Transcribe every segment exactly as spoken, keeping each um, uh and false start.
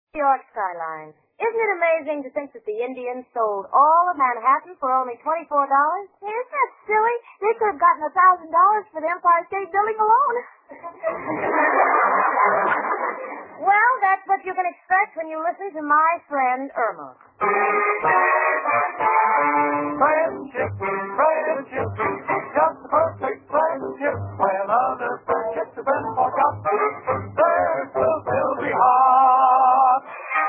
New York skyline. Isn't it amazing to think that the Indians sold all of Manhattan for only twenty-four dollars? Hey, isn't that silly? They could have gotten a thousand dollars for the Empire State Building alone. Well, that's what you can expect when you listen to my friend Irma. Friendship, friendship, just the perfect friendship. When other friendships have been forgot, theirs will still be hot.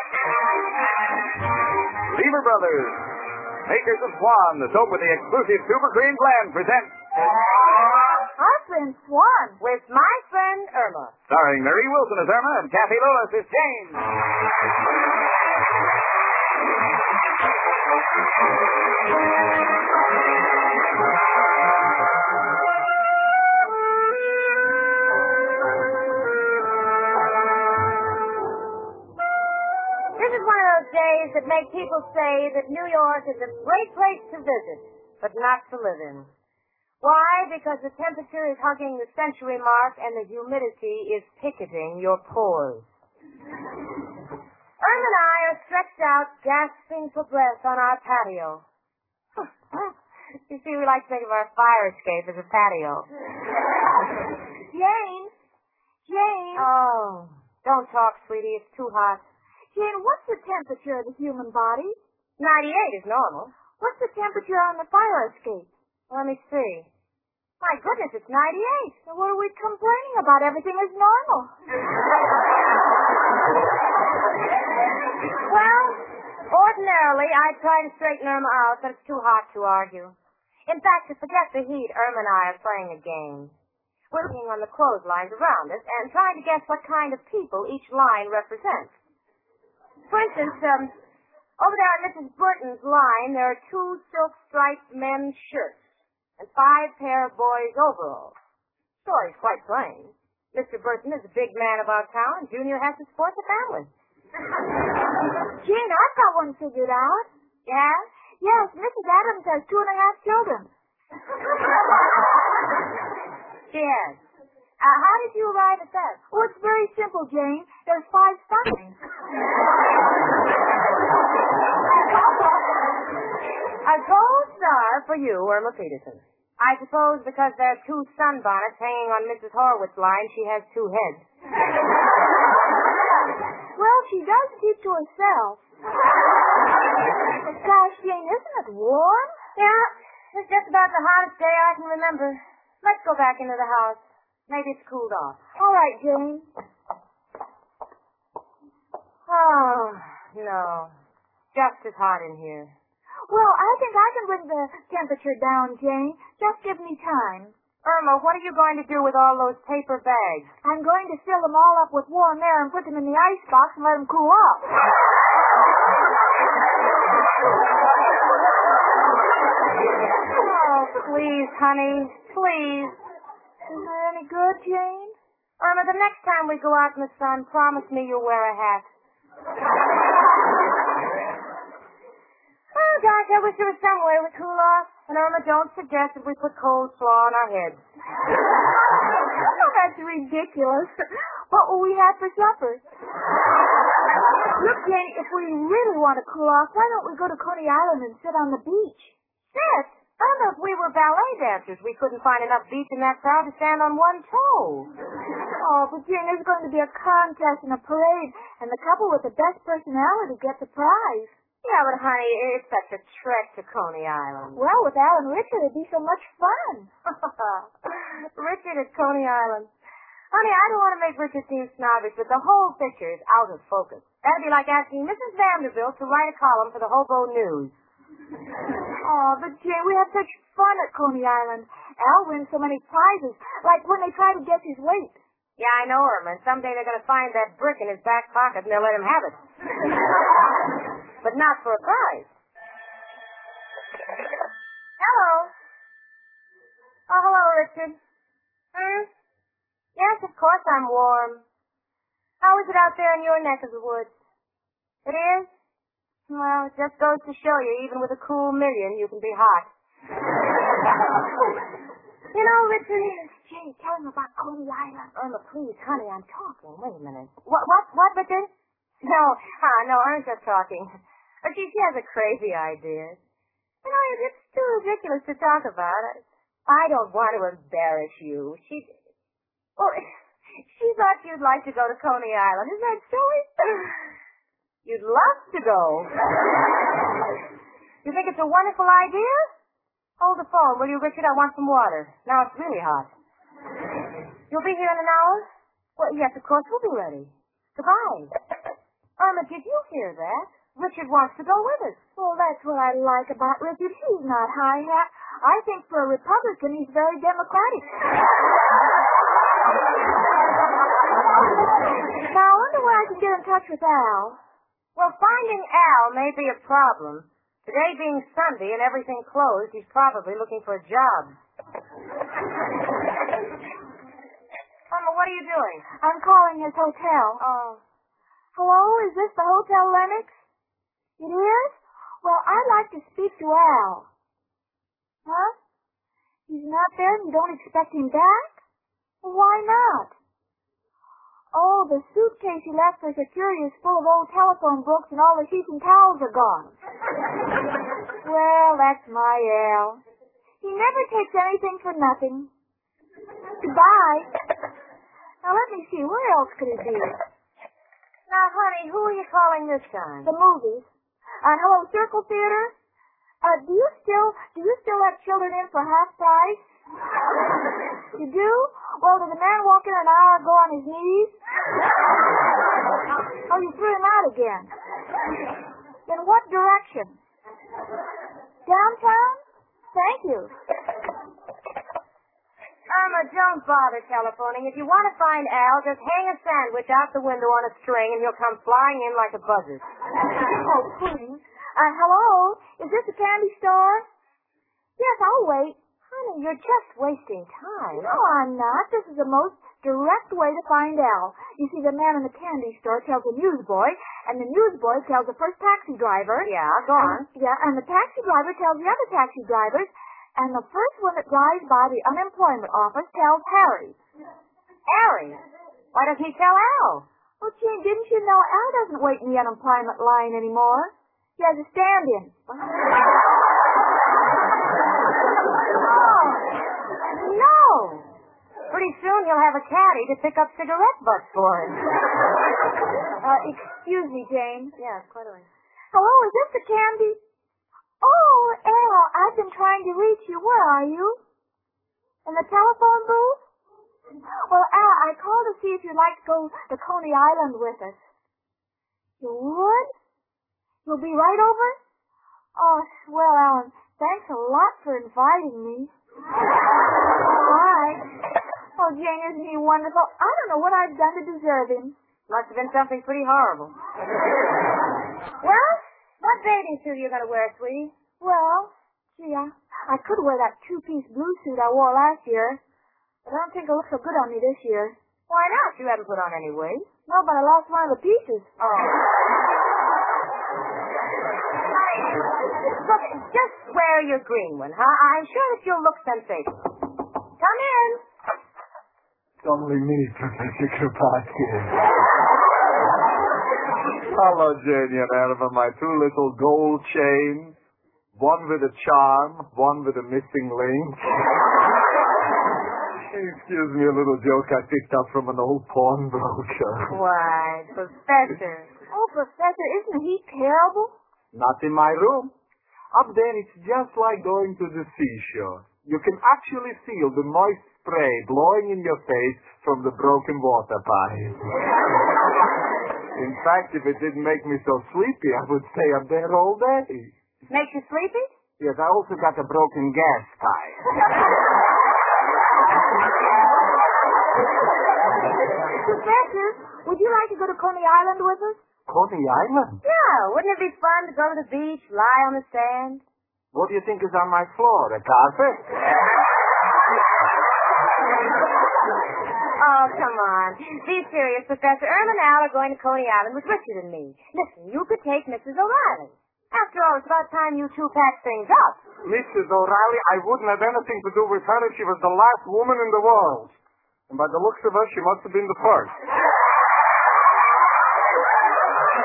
Lever Brothers, makers of Swan, the soap with the exclusive Super Cream blend, presents Our friend Swan. With my friend Irma. starring Marie Wilson as Irma and Kathy Lewis as Jane. This is one of those days that make people say that New York is a great place to visit, but not to live in. Why? Because the temperature is hugging the century mark and the humidity is picketing your pores. Irma and I are stretched out, gasping for breath on our patio. You see, we like to think of our fire escape as a patio. Jane. Jane. Oh, don't talk, sweetie. It's too hot. Jane, what's the temperature of the human body? ninety-eight is normal. What's the temperature on the fire escape? Let me see. My goodness, it's ninety-eight. So what are we complaining about? Everything is normal. Well, ordinarily, I'd try to straighten Irma out, but it's too hot to argue. In fact, to forget the heat, Irma and I are playing a game. We're looking on the clotheslines around us and trying to guess what kind of people each line represents. For instance, um, over there on Missus Burton's line, there are two silk-striped men's shirts and five pair of boys' overalls. Story's quite plain. Mister Burton is a big man about town, and Junior has to support the family. Jane, I've got one figured out. Yeah? Yes, Missus Adams has two and a half children. She has. Uh, how did you arrive at that? Oh, it's very simple, Jane. There's five signs. A gold star for you, Irma Peterson. I suppose because there are two sunbonnets hanging on Missus Horwitz's line, she has two heads. Well, she does keep to herself. Gosh, Jane, isn't it warm? Yeah, it's just about the hottest day I can remember. Let's go back into the house. Maybe it's cooled off. All right, Jane. Oh, no. Just as hot in here. Well, I think I can bring the temperature down, Jane. Just give me time. Irma, what are you going to do with all those paper bags? I'm going to fill them all up with warm air and put them in the icebox and let them cool off. Oh, please, honey. Please. Isn't that any good, Jane? Irma, the next time we go out in the sun, promise me you'll wear a hat. Oh, gosh, I wish there was some way we cool off. And Irma, don't suggest that we put cold slaw on our heads. Oh, that's ridiculous. What will we have for supper? Look, Jane, if we really want to cool off, why don't we go to Coney Island and sit on the beach? Sit? Irma, if we were ballet dancers, we couldn't find enough beach in that crowd to stand on one toe. Oh, but Jane, there's going to be a contest and a parade, and the couple with the best personality gets the prize. Yeah, but honey, it's such a trek to Coney Island. Well, with Al and Richard, it'd be so much fun. Richard at Coney Island. Honey, I don't want to make Richard seem snobbish, but the whole picture is out of focus. That'd be like asking Missus Vanderbilt to write a column for the Hobo News. Oh, but Jane, we have such fun at Coney Island. Al wins so many prizes, like when they try to guess his weight. Yeah, I know, Irma. And someday they're going to find that brick in his back pocket and they'll let him have it. But not for a prize. Hello. Oh, hello, Richard. Hmm? Yes, of course I'm warm. How is it out there in your neck of the woods? It is? Well, it just goes to show you, even with a cool million, you can be hot. You know, Richard... Jane, tell him about Coney Island. Irma, please, honey, I'm talking. Wait a minute. What, what, what, Richard? No, huh, no, I'm just talking. But she, she has a crazy idea. You know, it's too ridiculous to talk about. I don't want to embarrass you. She, well, she thought you'd like to go to Coney Island. Isn't that silly? You'd love to go. You think it's a wonderful idea? Hold the phone, will you, Richard? I want some water. Now it's really hot. You'll be here in an hour? Well, yes, of course, we'll be ready. Goodbye. Irma, did you hear that? Richard wants to go with us. Well, that's what I like about Richard. He's not high hat. I think for a Republican, he's very democratic. Now, I wonder where I can get in touch with Al. Well, finding Al may be a problem. Today being Sunday and everything closed, he's probably looking for a job. Irma, what are you doing? I'm calling his hotel. Oh. Hello, is this the Hotel Lennox? It is? Well, I'd like to speak to Al. Huh? He's not there and you don't expect him back? Well, why not? Oh, the suitcase he left for security is full of old telephone books and all the sheets and towels are gone. Well, that's my Al. He never takes anything for nothing. Goodbye. Now, let me see. Where else could it be? Now, honey, who are you calling this time? The movies. Uh, hello, Circle Theater. Uh, do you still do you still let children in for half price? You do? Well, did the man walk in an hour ago on his knees? Oh, you threw him out again. In what direction? Downtown? Thank you. Irma, don't bother telephoning. If you want to find Al, just hang a sandwich out the window on a string and he'll come flying in like a buzzard. Oh, please. Uh, hello? Is this a candy store? Yes, I'll wait. Honey, you're just wasting time. No, I'm not. This is the most direct way to find Al. You see, the man in the candy store tells the newsboy, and the newsboy tells the first taxi driver. Yeah, go on. And, yeah, and the taxi driver tells the other taxi drivers, and the first one that drives by the unemployment office tells Harry. Harry? Why doesn't he tell Al? Well, Jane, didn't you know Al doesn't wait in the unemployment line anymore? He has a stand-in. Oh, no. Pretty soon he'll have a caddy to pick up cigarette butts for him. Uh, excuse me, Jane. Yes, quite all right. Hello, is this the candy? Oh, Al, I've been trying to reach you. Where are you? In the telephone booth? Well, Al, I called to see if you'd like to go to Coney Island with us. You would? You'll be right over? Oh, well, Alan, thanks a lot for inviting me. Bye. Oh, Jane, isn't he wonderful? I don't know what I've done to deserve him. Must have been something pretty horrible. Well, what bathing suit are you going to wear, sweetie? Well, gee, I, I could wear that two-piece blue suit I wore last year, but I don't think it'll look so good on me this year. Why not? You haven't put on any weight. No, but I lost one of the pieces. Oh. Look, just wear your green one, huh? I'm sure that you'll look sensational. Come in. It's only me, Professor Kropotkin. Hello, Jenny and Alva, my two little gold chains. One with a charm, one with a missing link. Excuse me, a little joke I picked up from an old pawnbroker. Why, Professor. Oh, Professor, isn't he terrible? Not in my room. Up there, it's just like going to the seashore. You can actually feel the moist spray blowing in your face from the broken water pipe. In fact, if it didn't make me so sleepy, I would stay up there all day. Makes you sleepy? Yes, I also got a broken gas pipe. Professor, would you like to go to Coney Island with us? Coney Island? Yeah, wouldn't it be fun to go to the beach, lie on the sand? What do you think is on my floor, a carpet? Oh, come on. Be serious, Professor. Irma and Al are going to Coney Island with Richard and me. Listen, you could take Missus O'Reilly. After all, it's about time you two packed things up. Missus O'Reilly, I wouldn't have anything to do with her if she was the last woman in the world. And by the looks of her, she must have been the first.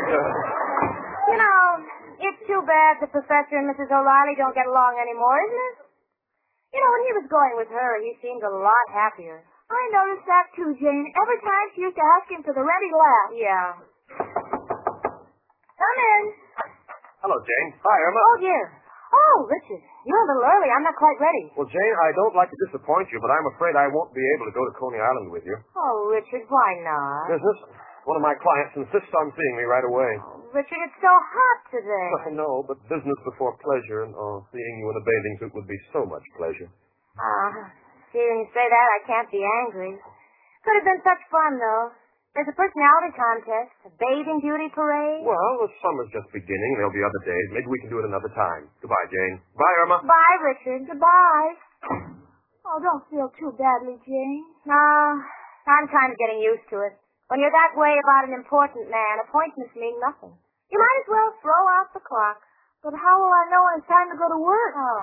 You know, it's too bad the Professor and Missus O'Reilly don't get along anymore, isn't it? You know, when he was going with her, he seemed a lot happier. I noticed that too, Jane. Every time she used to ask him for the rent, he laughed. Yeah. Come in. Hello, Jane. Hi, Irma. Oh, dear. Oh, Richard, you're a little early. I'm not quite ready. Well, Jane, I don't like to disappoint you, but I'm afraid I won't be able to go to Coney Island with you. Oh, Richard, why not? Business? One of my clients insists on seeing me right away. Oh, Richard, it's so hot today. I know, but business before pleasure, and oh, seeing you in a bathing suit would be so much pleasure. Ah, uh, hearing you say that, I can't be angry. Could have been such fun, though. There's a personality contest, a bathing beauty parade. Well, the summer's just beginning. There'll be other days. Maybe we can do it another time. Goodbye, Jane. Bye, Irma. Bye, Richard. Goodbye. Oh, don't feel too badly, Jane. No, I'm kind of getting used to it. When you're that way about an important man, appointments mean nothing. You might as well throw out the clock. But how will I know when it's time to go to work? Oh.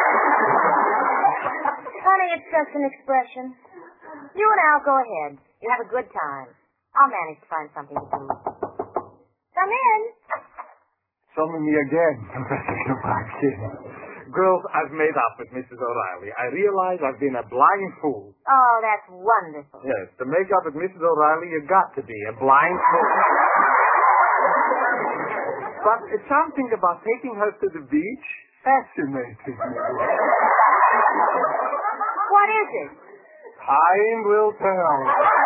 Honey, it's just an expression. You and Al go ahead. You have a good time. I'll manage to find something to do. Come in. Summon me again, Professor Kropotkin. Girls, I've made up with Missus O'Reilly. I realize I've been a blind fool. Oh, that's wonderful. Yes, to make up with Missus O'Reilly, you got to be a blind fool. But it's something about taking her to the beach fascinating me. What is it? Time will tell.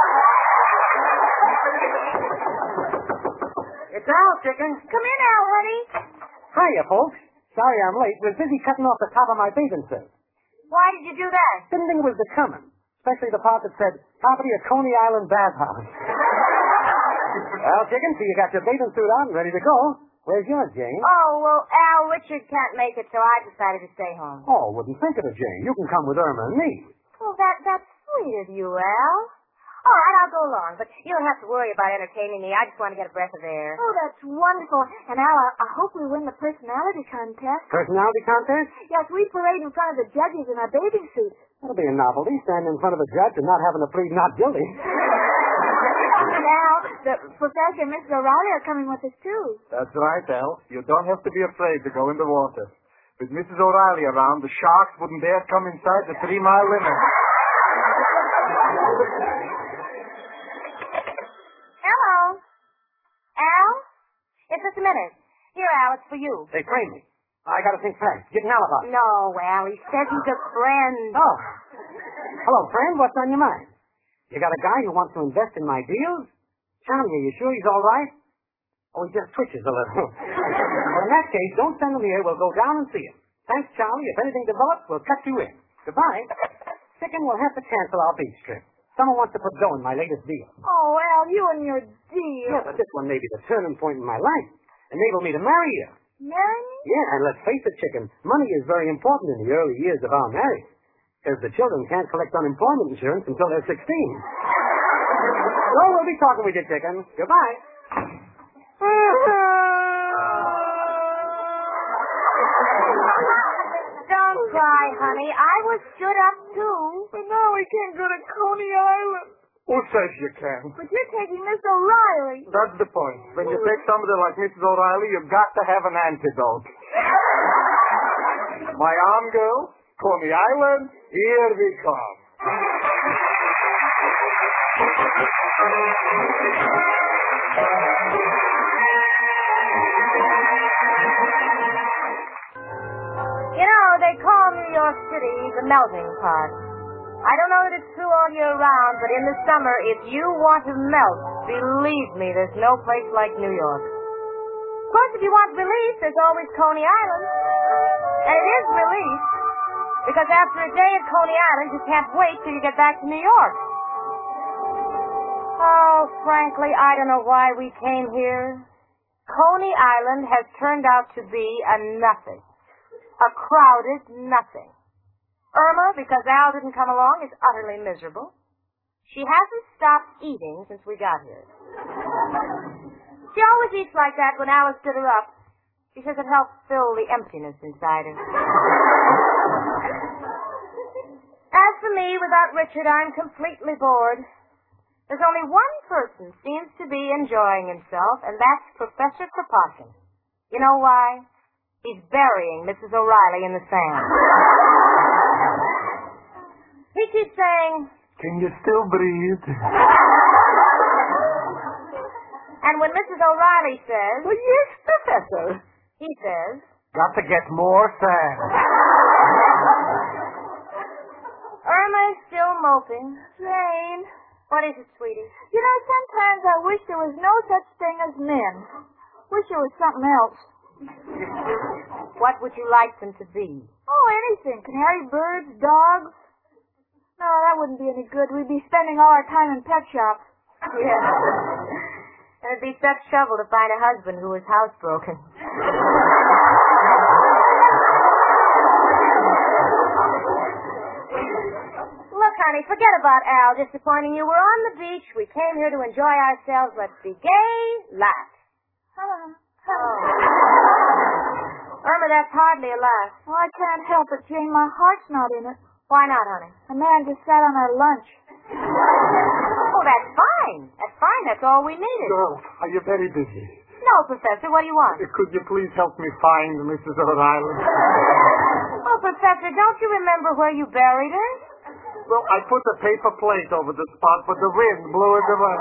It's Al, chicken. Come in, Al, honey. Hiya, folks. Sorry I'm late. Was busy cutting off the top of my bathing suit. Why did you do that? Didn't think it was coming. Especially the part that said, property of Coney Island Bathhouse. Well, chicken, so you got your bathing suit on and ready to go. Where's yours, Jane? Oh, well, Al, Richard can't make it, so I decided to stay home. Oh, wouldn't think of it, Jane. You can come with Irma and me. Well, that that's sweet of you, Al. All right, I'll go along, but you don't have to worry about entertaining me. I just want to get a breath of air. Oh, that's wonderful. And Al, I, I hope we win the personality contest. Personality contest? Yes, we parade in front of the judges in our bathing suits. That'll be a novelty, standing in front of a judge and not having to plead not guilty. And Al, the Professor and Missus O'Reilly are coming with us, too. That's right, Al. You don't have to be afraid to go in the water. With Missus O'Reilly around, the sharks wouldn't dare come inside the three-mile limit. Hello. Al? It's just a minute. Here, Al, it's for you. They framed me. I gotta think fast. Get an alibi. No, Al, he says he's a friend. Oh. Hello, friend. What's on your mind? You got a guy who wants to invest in my deals? Charlie, are you sure he's all right? Oh, he just twitches a little. Well, in that case, don't send him here. We'll go down and see him. Thanks, Charlie. If anything develops, we'll cut you in. Goodbye. Chicken, we'll have to cancel our beach trip. Someone wants to put dough in my latest deal. Oh, Al, you and your deal. Yeah, but this one may be the turning point in my life. Enable me to marry you. Marry me? Yeah, and let's face it, Chicken, money is very important in the early years of our marriage. Because the children can't collect unemployment insurance until they're sixteen. So we'll be talking with you, Chicken. Goodbye. Don't cry, honey. I was stood up, too. But now we can't go to Coney Island. Who says you can? But you're taking Miss O'Reilly. That's the point. When you take somebody like Missus O'Reilly, you've got to have an antidote. My arm girl, Coney Island, here we come. You know, they call New York City the melting pot. I don't know that it's true all year round, but in the summer, if you want to melt, believe me, there's no place like New York. Of course, if you want relief, there's always Coney Island. And it is relief, because after a day at Coney Island, you can't wait till you get back to New York. Oh, frankly, I don't know why we came here. Coney Island has turned out to be a nothing. A crowded nothing. Irma, because Al didn't come along, is utterly miserable. She hasn't stopped eating since we got here. She always eats like that when Alice stood her up. She says it helps fill the emptiness inside her. As for me, without Richard, I'm completely bored. There's only one person seems to be enjoying himself, and that's Professor Kropotkin. You know why? He's burying Missus O'Reilly in the sand. He keeps saying, "Can you still breathe?" And when Missus O'Reilly says, Well, yes, Professor. he says, "Got to get more sand." Irma is still moping. Jane, What is it, sweetie? you know, sometimes I wish there was no such thing as men. Wish there was something else. What would you like them to be? Oh, anything. Canary birds, dogs. No, that wouldn't be any good. We'd be spending all our time in pet shops. Yeah. And it'd be such trouble to find a husband who was housebroken. Look, honey, forget about Al disappointing you. We're on the beach. We came here to enjoy ourselves. Let's be gay, laugh. Hello. Oh. Irma, that's hardly a laugh. Oh, I can't help it, Jane. My heart's not in it. Why not, honey? A man just sat on our lunch. Oh, that's fine. That's fine. That's all we needed. Girls, are you very busy? No, Professor, what do you want? Could you please help me find Missus O'Reilly? Oh, Professor, don't you remember where you buried her? Well, I put a paper plate over the spot, but the wind blew it away.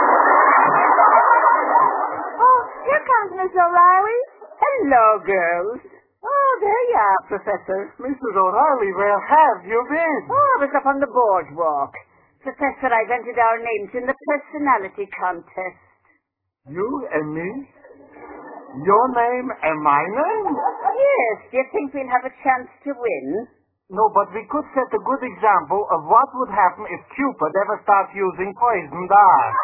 Oh, here comes Miss O'Reilly. Hello, girls. Oh, there you are, Professor. Missus O'Reilly, where have you been? Oh, I was up on the boardwalk. Professor, I've entered our names in the personality contest. You and me? Your name and my name? Yes, do you think we'll have a chance to win? No, but we could set a good example of what would happen if Cupid ever starts using poison dart.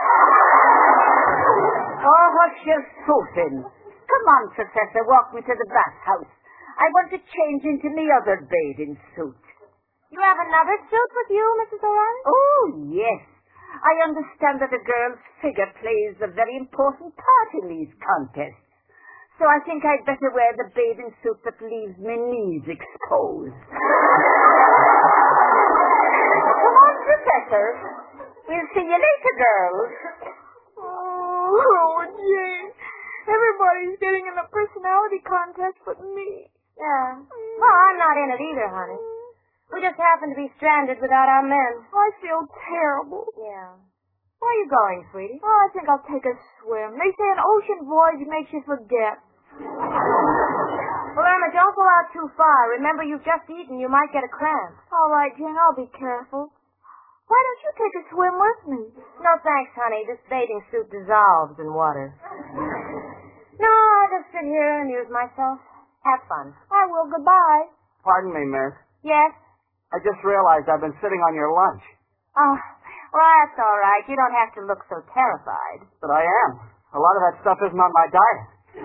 Oh, what's your suit in? Come on, Professor, walk me to the bathhouse. I want to change into my other bathing suit. You have another suit with you, Missus O'Reilly? Oh, yes. I understand that a girl's figure plays a very important part in these contests. So I think I'd better wear the bathing suit that leaves my knees exposed. Come on, Professor. We'll see you later, girls. Oh, Jane. Everybody's getting in the personality contest but me. Yeah. Well, I'm not in it either, honey. We just happen to be stranded without our men. I feel terrible. Yeah. Where are you going, sweetie? Oh, I think I'll take a swim. They say an ocean voyage makes you forget. Well, Irma, don't go out too far. Remember, you've just eaten. You might get a cramp. All right, Jane, I'll be careful. Why don't you take a swim with me? No, thanks, honey. This bathing suit dissolves in water. No, I'll just sit here and amuse myself. Have fun. I will. Goodbye. Pardon me, miss. Yes? I just realized I've been sitting on your lunch. Oh, well, that's all right. You don't have to look so terrified. But I am. A lot of that stuff isn't on my diet.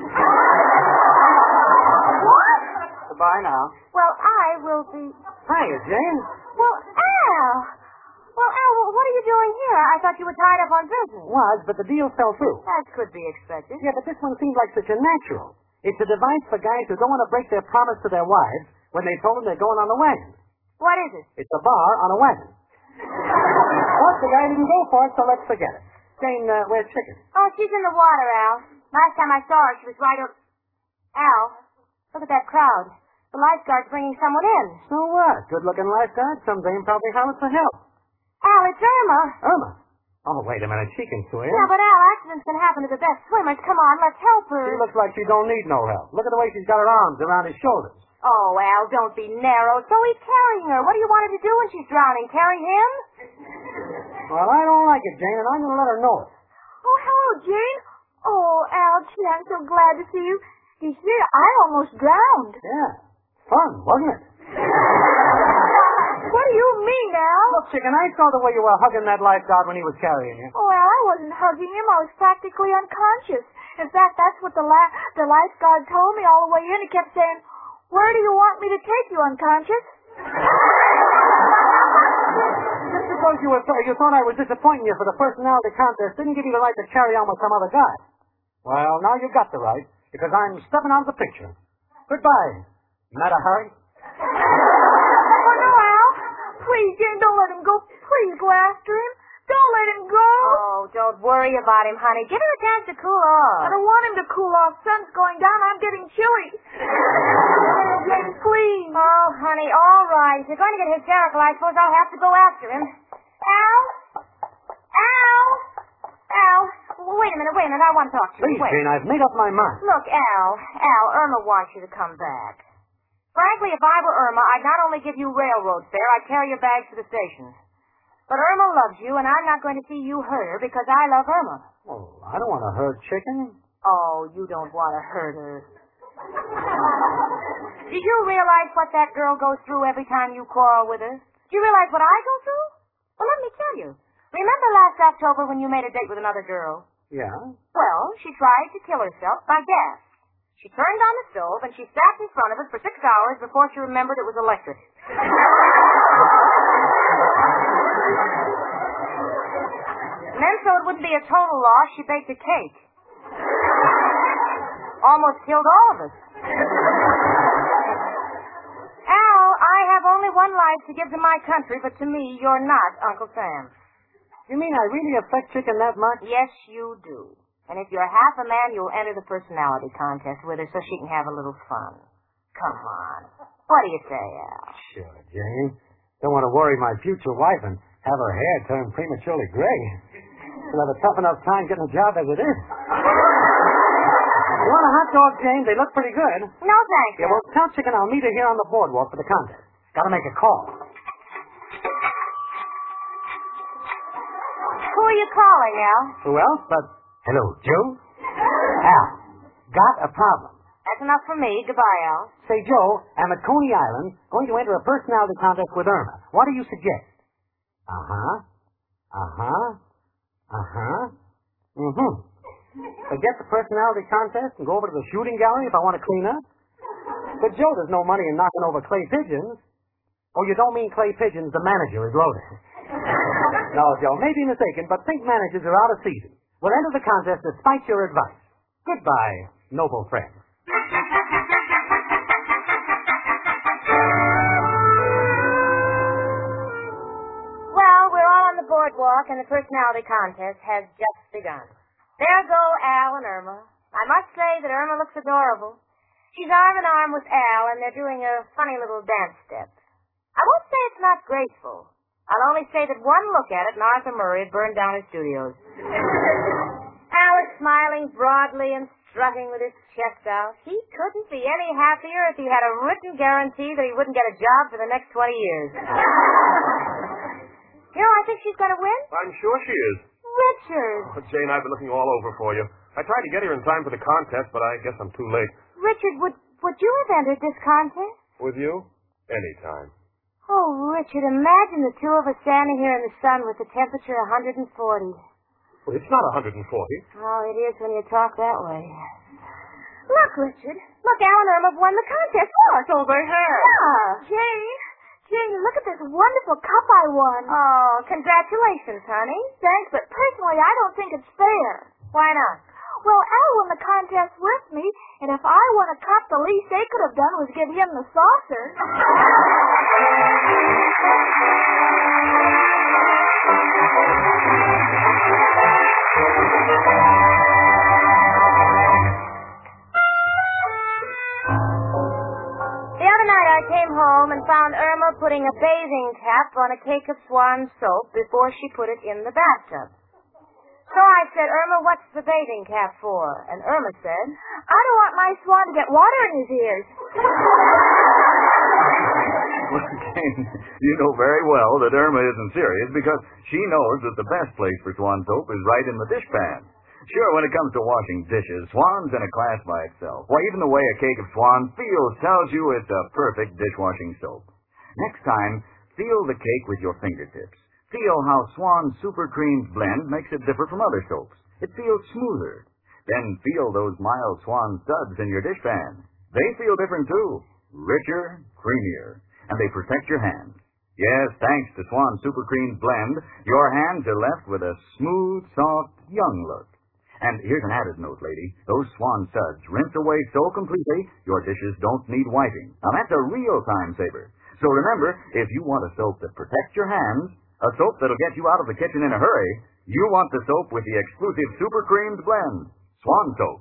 What? Goodbye now. Well, I will be... Hiya, Jane. Well, Al! Well, Al, what are you doing here? I thought you were tied up on business. Was, but the deal fell through. That could be expected. Yeah, but this one seems like such a natural. It's a device for guys who don't want to break their promise to their wives when they told them they're going on the wagon. What is it? It's a bar on a wagon. But the guy didn't go for it, so let's forget it. Jane, uh, where's Chicken? Oh, she's in the water, Al. Last time I saw her, she was right over... Al, look at that crowd. The lifeguard's bringing someone in. So what? Good-looking lifeguard. Some dame probably hollering for help. Al, it's Irma. Irma? Oh, wait a minute. She can swim. Yeah, but Al, accidents can happen to the best swimmers. Come on, let's help her. She looks like she don't need no help. Look at the way she's got her arms around his shoulders. Oh, Al, don't be narrow. So he's carrying her. What do you want her to do when she's drowning? Carry him? Well, I don't like it, Jane, and I'm going to let her know it. Oh, hello, Jane. Oh, Al, gee, I'm so glad to see you. You see, I almost drowned. Yeah. Fun, wasn't it? What do you mean, Al? Look, Chicken, I saw the way you were hugging that lifeguard when he was carrying you. Oh, Al, I wasn't hugging him. I was practically unconscious. In fact, that's what the, la- the lifeguard told me all the way in. He kept saying, "Where do you want me to take you, unconscious?" Just because you, were, you thought I was disappointing you for the personality contest didn't give you the right to carry on with some other guy. Well, now you got the right, because I'm stepping out of the picture. Goodbye. Not a hurry? Oh, no, Al. Please, Jane, don't let him go. Please go after him. Don't let him go. Oh, don't worry about him, honey. Give him a chance to cool I off. don't want him to cool off. Sun's going down. I'm getting chilly. James, please. Oh, honey, all right. If you're going to get hysterical, I suppose I'll have to go after him. Al? Al? Al? Wait a minute, wait a minute. I want to talk to you. Please, Wait. Jane, I've made up my mind. Look, Al, Al, Irma wants you to come back. Frankly, if I were Irma, I'd not only give you railroad fare, I'd carry your bags to the station. But Irma loves you, and I'm not going to see you hurt her because I love Irma. Oh, I don't want to hurt chicken. Oh, you don't want to hurt her. Do you realize what that girl goes through every time you quarrel with her? Do you realize what I go through? Well, let me tell you. Remember last October when you made a date with another girl? Yeah? Well, she tried to kill herself by gas. She turned on the stove, and she sat in front of it for six hours before she remembered it was electric. And then, so it wouldn't be a total loss, she baked a cake. Almost killed all of us. Al, I have only one life to give to my country, but to me, you're not Uncle Sam. You mean I really affect chicken that much? Yes, you do. And if you're half a man, you'll enter the personality contest with her so she can have a little fun. Come on. What do you say, Al? Sure, Jane. Don't want to worry my future wife and have her hair turn prematurely gray. She'll have a tough enough time getting a job as it is. You want a hot dog, Jane? They look pretty good. No, thank you. Yeah, well, tell Chicken I'll meet her here on the boardwalk for the contest. Gotta make a call. Who are you calling, Al? Who else but... Hello, Joe? Al, got a problem. That's enough for me. Goodbye, Al. Say, Joe, I'm at Coney Island, going to enter a personality contest with Irma. What do you suggest? Uh-huh. Uh-huh. Uh-huh. Mm-hmm. Forget the personality contest and go over to the shooting gallery if I want to clean up? But, Joe, there's no money in knocking over clay pigeons. Oh, you don't mean clay pigeons, the manager is loaded. No, Joe, may be mistaken, but think managers are out of season. We'll enter the contest despite your advice. Goodbye, noble friend. Well, we're all on the boardwalk, and the personality contest has just begun. There go Al and Irma. I must say that Irma looks adorable. She's arm in arm with Al, and they're doing a funny little dance step. I won't say it's not graceful. I'll only say that one look at it and Arthur Murray had burned down his studios. Al is smiling broadly and strutting with his chest out. He couldn't be any happier if he had a written guarantee that he wouldn't get a job for the next twenty years. You know, I think she's going to win. I'm sure she is. Richard. Oh, Jane, I've been looking all over for you. I tried to get here in time for the contest, but I guess I'm too late. Richard, would, would you have entered this contest? With you? Anytime. Oh, Richard, imagine the two of us standing here in the sun with the temperature one hundred forty. Well, it's not one hundred forty. Oh, it is when you talk that way. Look, Richard. Look, Al and Irma have won the contest. Look. So they have. Yeah. Jane, Jane, look at this wonderful cup I won. Oh, congratulations, honey. Thanks, but personally, I don't think it's fair. Why not? Well, Al won the contest with me, and if I won a cup, the least they could have done was give him the saucer. The other night I came home and found Irma putting a bathing cap on a cake of Swan soap before she put it in the bathtub. So I said, Irma, what's the bathing cap for? And Irma said, I don't want my Swan to get water in his ears. Well, Jane, you know very well that Irma isn't serious because she knows that the best place for Swan soap is right in the dishpan. Sure, when it comes to washing dishes, Swan's in a class by itself. Why, even the way a cake of Swan feels tells you it's a perfect dishwashing soap. Next time, feel the cake with your fingertips. Feel how Swan Super Cream's blend makes it differ from other soaps. It feels smoother. Then feel those mild Swan suds in your dishpan. They feel different too. Richer, creamier. And they protect your hands. Yes, thanks to Swan Super Cream's blend, your hands are left with a smooth, soft, young look. And here's an added note, lady. Those Swan suds rinse away so completely, your dishes don't need wiping. Now, that's a real time saver. So remember, if you want a soap that protects your hands, A soap that'll get you out of the kitchen in a hurry. You want the soap with the exclusive super creamed blend. Swan Soap.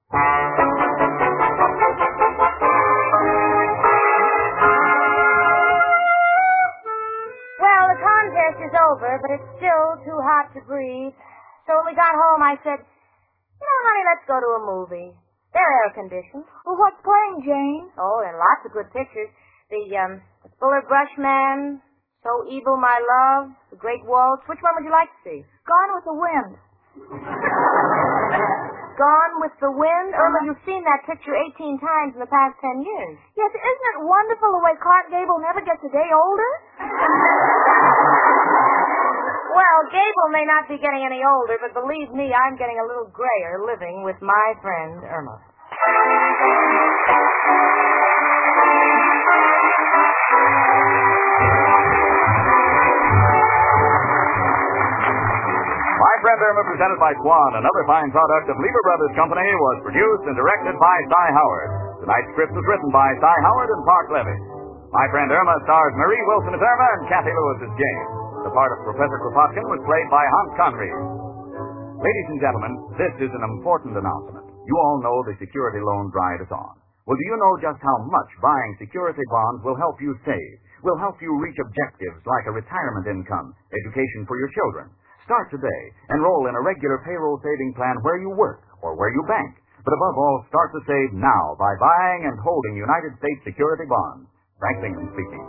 Well, the contest is over, but it's still too hot to breathe. So when we got home, I said, you know, honey, let's go to a movie. They're air-conditioned. Well, what's playing, Jane? Oh, and lots of good pictures. The, um, the Fuller Brush Man, So Evil My Love, The Great Waltz. Which one would you like to see? Gone with the Wind. Gone with the Wind? Irma, you've seen that picture eighteen times in the past ten years. Yes, isn't it wonderful the way Clark Gable never gets a day older? Well, Gable may not be getting any older, but believe me, I'm getting a little grayer living with my friend Irma. My Friend Irma, presented by Swan, another fine product of Lever Brothers Company, was produced and directed by Cy Howard. Tonight's script was written by Cy Howard and Park Levy. My Friend Irma stars Marie Wilson as Irma and Kathy Lewis as Jane. The part of Professor Kropotkin was played by Hans Conried. Ladies and gentlemen, this is an important announcement. You all know the security loan drive is on. Well, do you know just how much buying security bonds will help you save, will help you reach objectives like a retirement income, education for your children? Start today. Enroll in a regular payroll saving plan where you work or where you bank. But above all, start to save now by buying and holding United States security bonds. Frank Bingham speaking.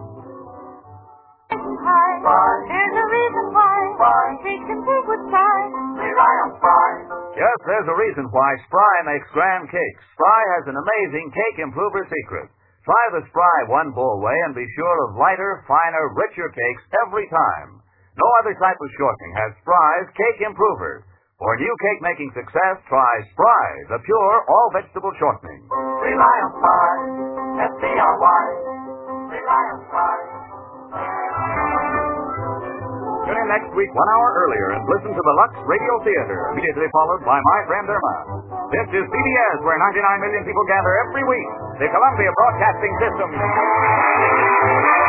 Why? Why? There's a reason why. Why? We can prove with pride. Rely on Spry. Yes, there's a reason why Spry makes grand cakes. Spry has an amazing cake improver secret. Try the Spry one bowl way and be sure of lighter, finer, richer cakes every time. No other type of shortening has Spry's cake improver. For new cake-making success, try Spry, the pure, all-vegetable shortening. Rely on Spry. S C R Y. Rely on Spry. Tune in next week one hour earlier and listen to the Lux Radio Theater, immediately followed by My Friend Irma. This is C B S, where ninety-nine million people gather every week. The Columbia Broadcasting System.